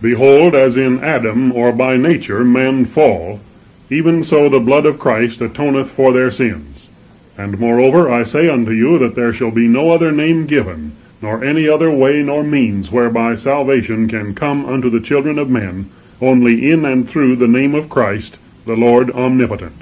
Behold, as in Adam, or by nature, men fall, even so the blood of Christ atoneth for their sins. And moreover, I say unto you, that there shall be no other name given, nor any other way nor means whereby salvation can come unto the children of men, only in and through the name of Christ, the Lord omnipotent.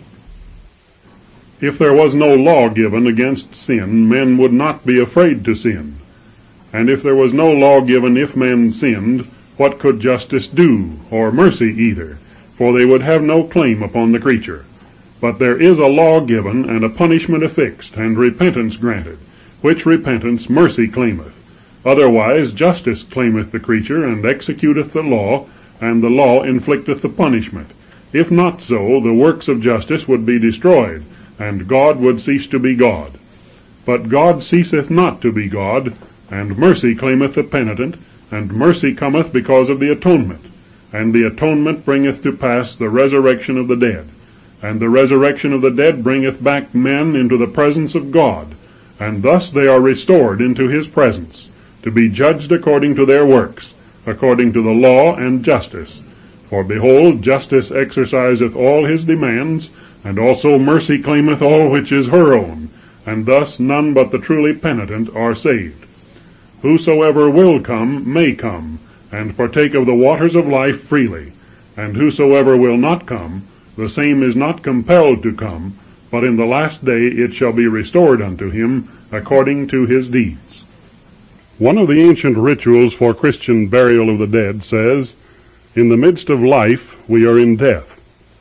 If there was no law given against sin, men would not be afraid to sin. And if there was no law given if men sinned, what could justice do, or mercy either? For they would have no claim upon the creature. But there is a law given, and a punishment affixed, and repentance granted, which repentance mercy claimeth. Otherwise justice claimeth the creature, and executeth the law, and the law inflicteth the punishment. If not so, the works of justice would be destroyed, and God would cease to be God. But God ceaseth not to be God, and mercy claimeth the penitent, and mercy cometh because of the atonement. And the atonement bringeth to pass the resurrection of the dead. And the resurrection of the dead bringeth back men into the presence of God. And thus they are restored into his presence, to be judged according to their works, according to the law and justice. For behold, justice exerciseth all his demands, and also mercy claimeth all which is her own, and thus none but the truly penitent are saved. Whosoever will come may come, and partake of the waters of life freely. And whosoever will not come, the same is not compelled to come, but in the last day it shall be restored unto him according to his deeds. One of the ancient rituals for Christian burial of the dead says, "In the midst of life we are in death."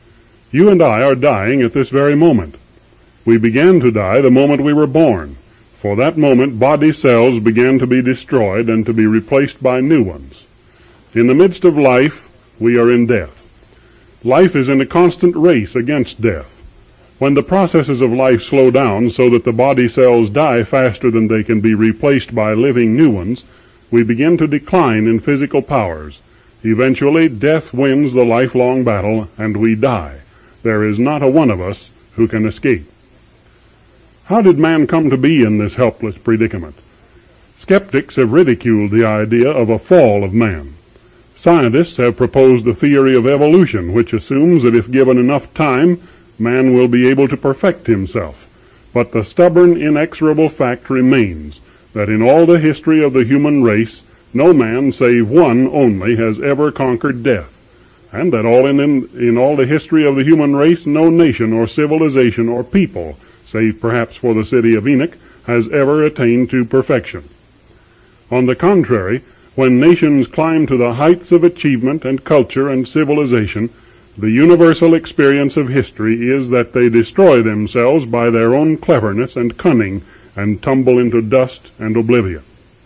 You and I are dying at this very moment. We began to die the moment we were born. For that moment body cells began to be destroyed and to be replaced by new ones. In the midst of life we are in death. Life is in a constant race against death. When the processes of life slow down so that the body cells die faster than they can be replaced by living new ones, we begin to decline in physical powers. Eventually, death wins the lifelong battle, and we die. There is not a one of us who can escape. How did man come to be in this helpless predicament? Skeptics have ridiculed the idea of a fall of man. Scientists have proposed the theory of evolution, which assumes that if given enough time, man will be able to perfect himself. But the stubborn, inexorable fact remains that in all the history of the human race, no man save one only has ever conquered death, and that in all the history of the human race, no nation or civilization or people, save perhaps for the city of Enoch, has ever attained to perfection. On the contrary, when nations climb to the heights of achievement and culture and civilization, the universal experience of history is that they destroy themselves by their own cleverness and cunning and tumble into dust and oblivion.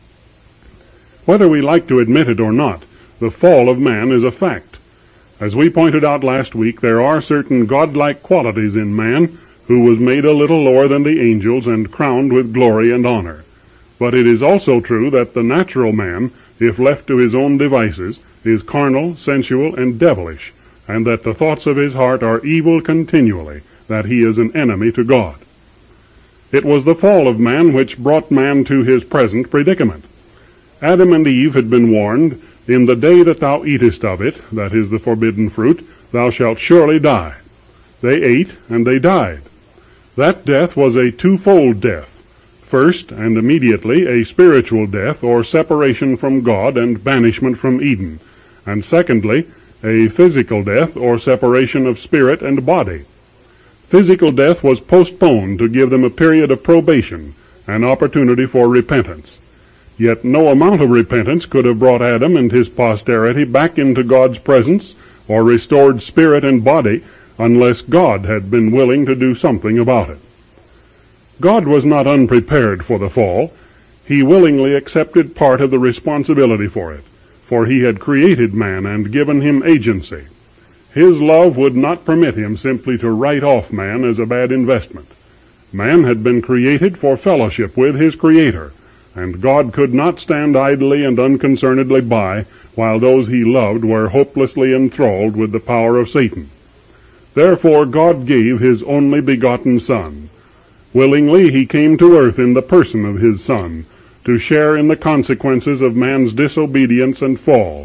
Whether we like to admit it or not, the fall of man is a fact. As we pointed out last week, there are certain godlike qualities in man, who was made a little lower than the angels and crowned with glory and honor. But it is also true that the natural man, if left to his own devices, is carnal, sensual, and devilish, and that the thoughts of his heart are evil continually, that he is an enemy to God. It was the fall of man which brought man to his present predicament. Adam and Eve had been warned, "In the day that thou eatest of it," that is the forbidden fruit, "thou shalt surely die." They ate, and they died. That death was a twofold death. First, and immediately, a spiritual death, or separation from God and banishment from Eden. And secondly, a physical death, or separation of spirit and body. Physical death was postponed to give them a period of probation, an opportunity for repentance. Yet no amount of repentance could have brought Adam and his posterity back into God's presence, or restored spirit and body, unless God had been willing to do something about it. God was not unprepared for the fall. He willingly accepted part of the responsibility for it, for he had created man and given him agency. His love would not permit him simply to write off man as a bad investment. Man had been created for fellowship with his Creator, and God could not stand idly and unconcernedly by while those he loved were hopelessly enthralled with the power of Satan. Therefore God gave his only begotten Son. Willingly he came to earth in the person of his Son, to share in the consequences of man's disobedience and fall,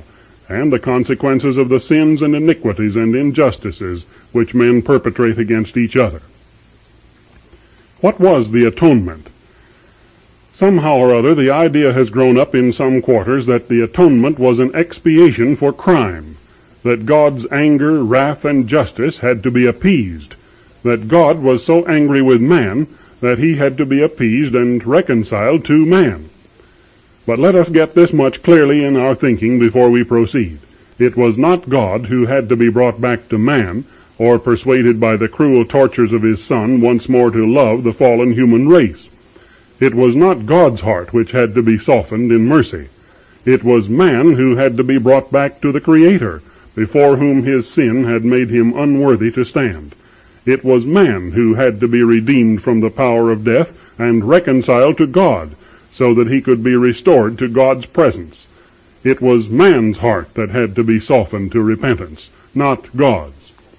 and the consequences of the sins and iniquities and injustices which men perpetrate against each other. What was the atonement? Somehow or other, the idea has grown up in some quarters that the atonement was an expiation for crime, that God's anger, wrath, and justice had to be appeased, that God was so angry with man that he had to be appeased and reconciled to man. But let us get this much clearly in our thinking before we proceed. It was not God who had to be brought back to man, or persuaded by the cruel tortures of his Son once more to love the fallen human race. It was not God's heart which had to be softened in mercy. It was man who had to be brought back to the Creator, before whom his sin had made him unworthy to stand. It was man who had to be redeemed from the power of death and reconciled to God, so that he could be restored to God's presence. It was man's heart that had to be softened to repentance, not God's.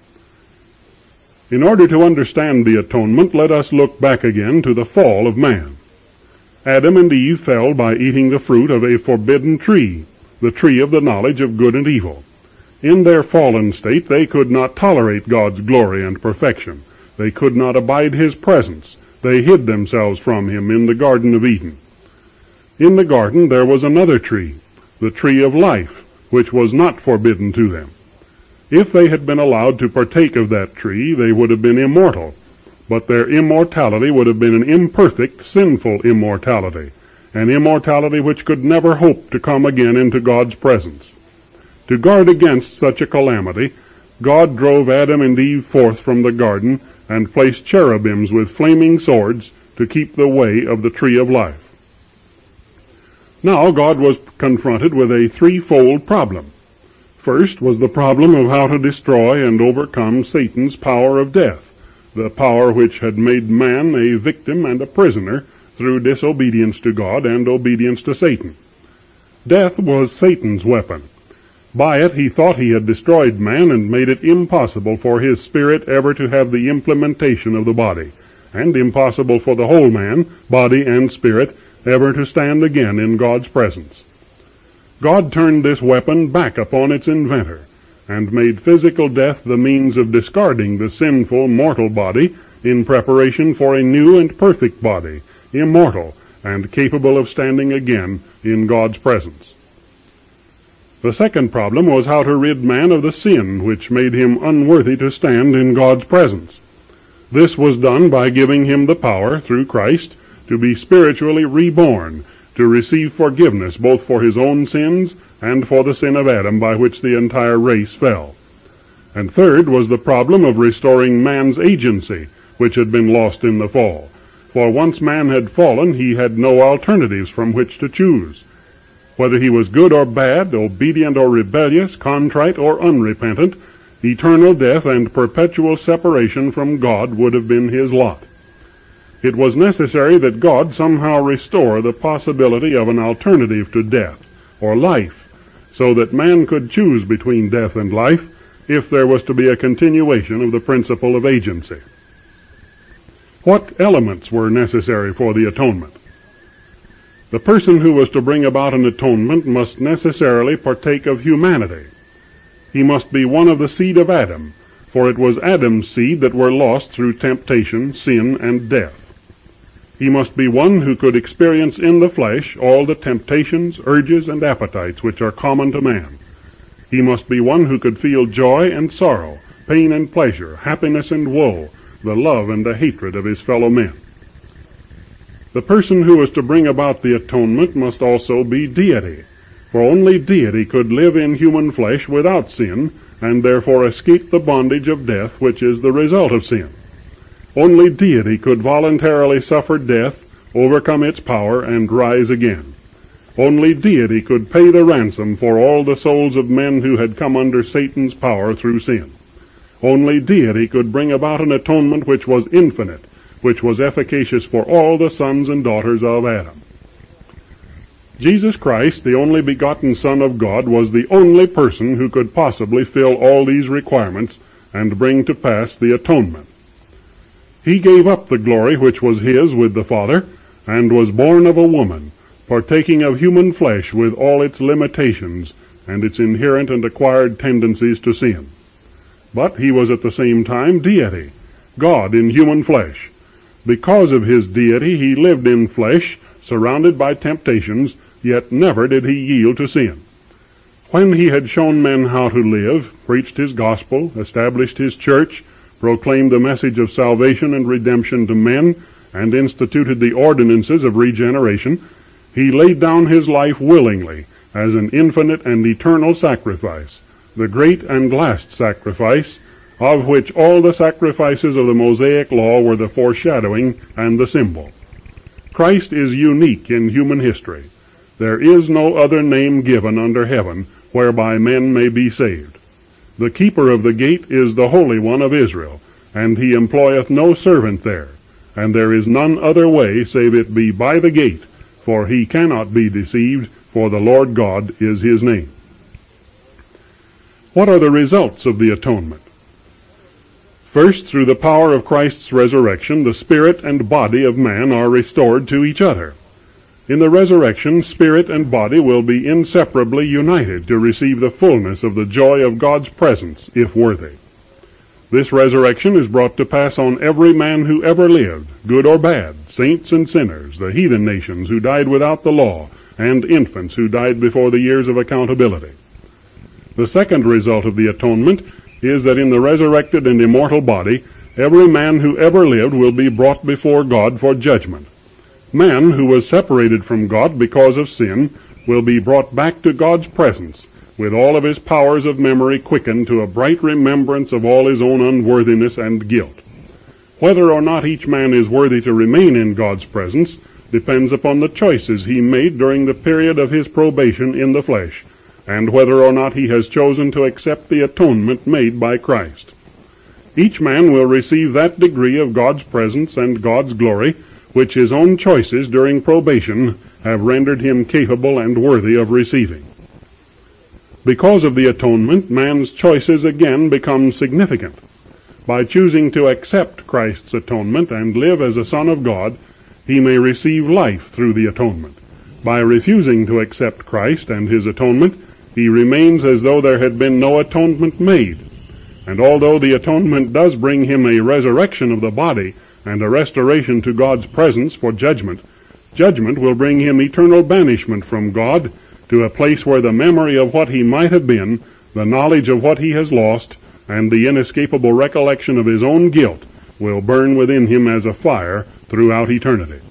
In order to understand the atonement, let us look back again to the fall of man. Adam and Eve fell by eating the fruit of a forbidden tree, the tree of the knowledge of good and evil. In their fallen state, they could not tolerate God's glory and perfection. They could not abide his presence. They hid themselves from him in the Garden of Eden. In the garden there was another tree, the tree of life, which was not forbidden to them. If they had been allowed to partake of that tree, they would have been immortal, but their immortality would have been an imperfect, sinful immortality, an immortality which could never hope to come again into God's presence. To guard against such a calamity, God drove Adam and Eve forth from the garden and placed cherubims with flaming swords to keep the way of the tree of life. Now God was confronted with a threefold problem. First was the problem of how to destroy and overcome Satan's power of death, the power which had made man a victim and a prisoner through disobedience to God and obedience to Satan. Death was Satan's weapon. By it he thought he had destroyed man and made it impossible for his spirit ever to have the implementation of the body, and impossible for the whole man, body and spirit, ever to stand again in God's presence. God turned this weapon back upon its inventor, and made physical death the means of discarding the sinful, mortal body in preparation for a new and perfect body, immortal, and capable of standing again in God's presence. The second problem was how to rid man of the sin which made him unworthy to stand in God's presence. This was done by giving him the power, through Christ, to be spiritually reborn, to receive forgiveness both for his own sins and for the sin of Adam by which the entire race fell. And third was the problem of restoring man's agency, which had been lost in the fall. For once man had fallen, he had no alternatives from which to choose. Whether he was good or bad, obedient or rebellious, contrite or unrepentant, eternal death and perpetual separation from God would have been his lot. It was necessary that God somehow restore the possibility of an alternative to death, or life, so that man could choose between death and life if there was to be a continuation of the principle of agency. What elements were necessary for the atonement? The person who was to bring about an atonement must necessarily partake of humanity. He must be one of the seed of Adam, for it was Adam's seed that were lost through temptation, sin, and death. He must be one who could experience in the flesh all the temptations, urges, and appetites which are common to man. He must be one who could feel joy and sorrow, pain and pleasure, happiness and woe, the love and the hatred of his fellow men. The person who was to bring about the atonement must also be deity, for only deity could live in human flesh without sin, and therefore escape the bondage of death which is the result of sin. Only deity could voluntarily suffer death, overcome its power, and rise again. Only deity could pay the ransom for all the souls of men who had come under Satan's power through sin. Only deity could bring about an atonement which was infinite, which was efficacious for all the sons and daughters of Adam. Jesus Christ, the only begotten Son of God, was the only person who could possibly fill all these requirements and bring to pass the atonement. He gave up the glory which was his with the Father, and was born of a woman, partaking of human flesh with all its limitations, and its inherent and acquired tendencies to sin. But he was at the same time deity, God in human flesh. Because of his deity, he lived in flesh, surrounded by temptations, yet never did he yield to sin. When he had shown men how to live, preached his gospel, established his church, proclaimed the message of salvation and redemption to men, and instituted the ordinances of regeneration, he laid down his life willingly as an infinite and eternal sacrifice, the great and last sacrifice, of which all the sacrifices of the Mosaic law were the foreshadowing and the symbol. Christ is unique in human history. There is no other name given under heaven whereby men may be saved. The keeper of the gate is the Holy One of Israel, and he employeth no servant there, and there is none other way save it be by the gate, for he cannot be deceived, for the Lord God is his name. What are the results of the atonement? First, through the power of Christ's resurrection, the spirit and body of man are restored to each other. In the resurrection, spirit and body will be inseparably united to receive the fullness of the joy of God's presence, if worthy. This resurrection is brought to pass on every man who ever lived, good or bad, saints and sinners, the heathen nations who died without the law, and infants who died before the years of accountability. The second result of the atonement is that in the resurrected and immortal body, every man who ever lived will be brought before God for judgment. Man who was separated from God because of sin will be brought back to God's presence, with all of his powers of memory quickened to a bright remembrance of all his own unworthiness and guilt. Whether or not each man is worthy to remain in God's presence depends upon the choices he made during the period of his probation in the flesh, and whether or not he has chosen to accept the atonement made by Christ. Each man will receive that degree of God's presence and God's glory which his own choices during probation have rendered him capable and worthy of receiving. Because of the atonement, man's choices again become significant. By choosing to accept Christ's atonement and live as a son of God, he may receive life through the atonement. By refusing to accept Christ and his atonement, he remains as though there had been no atonement made. And although the atonement does bring him a resurrection of the body and a restoration to God's presence for judgment, judgment will bring him eternal banishment from God to a place where the memory of what he might have been, the knowledge of what he has lost, and the inescapable recollection of his own guilt will burn within him as a fire throughout eternity.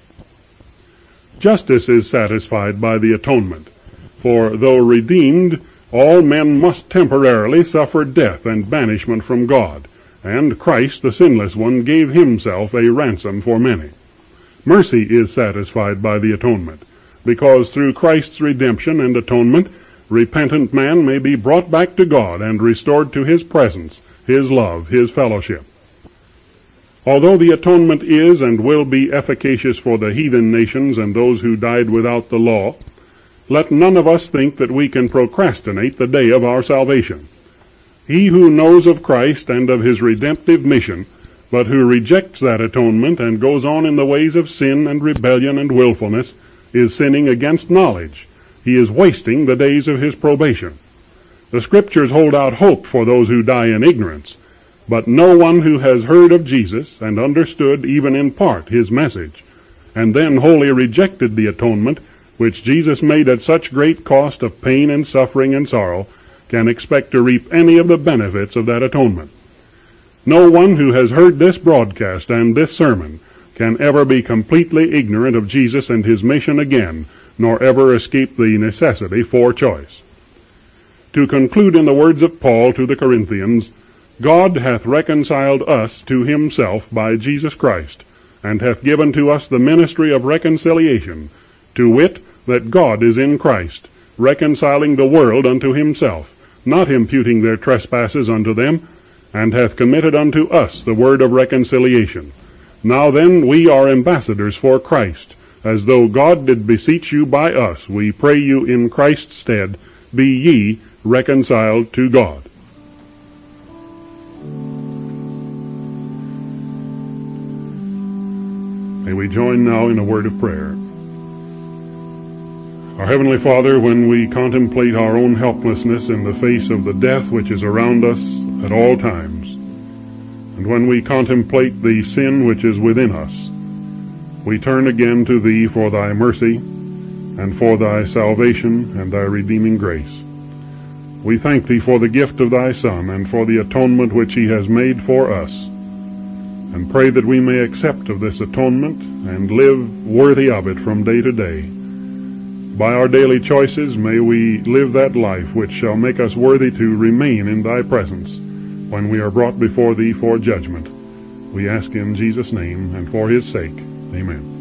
Justice is satisfied by the atonement, for though redeemed, all men must temporarily suffer death and banishment from God, and Christ, the sinless one, gave himself a ransom for many. Mercy is satisfied by the atonement, because through Christ's redemption and atonement, repentant man may be brought back to God and restored to his presence, his love, his fellowship. Although the atonement is and will be efficacious for the heathen nations and those who died without the law, let none of us think that we can procrastinate the day of our salvation. He who knows of Christ and of his redemptive mission, but who rejects that atonement and goes on in the ways of sin and rebellion and willfulness, is sinning against knowledge. He is wasting the days of his probation. The Scriptures hold out hope for those who die in ignorance, but no one who has heard of Jesus and understood even in part his message, and then wholly rejected the atonement which Jesus made at such great cost of pain and suffering and sorrow, can expect to reap any of the benefits of that atonement. No one who has heard this broadcast and this sermon can ever be completely ignorant of Jesus and his mission again, nor ever escape the necessity for choice. To conclude in the words of Paul to the Corinthians, God hath reconciled us to himself by Jesus Christ, and hath given to us the ministry of reconciliation, to wit, that God is in Christ, reconciling the world unto himself, not imputing their trespasses unto them, and hath committed unto us the word of reconciliation. Now then we are ambassadors for Christ, as though God did beseech you by us. We pray you in Christ's stead, be ye reconciled to God. May we join now in a word of prayer. Our Heavenly Father, when we contemplate our own helplessness in the face of the death which is around us at all times, and when we contemplate the sin which is within us, we turn again to Thee for Thy mercy and for Thy salvation and Thy redeeming grace. We thank Thee for the gift of Thy Son and for the atonement which He has made for us, and pray that we may accept of this atonement and live worthy of it from day to day. By our daily choices may we live that life which shall make us worthy to remain in Thy presence when we are brought before Thee for judgment. We ask in Jesus' name and for His sake. Amen.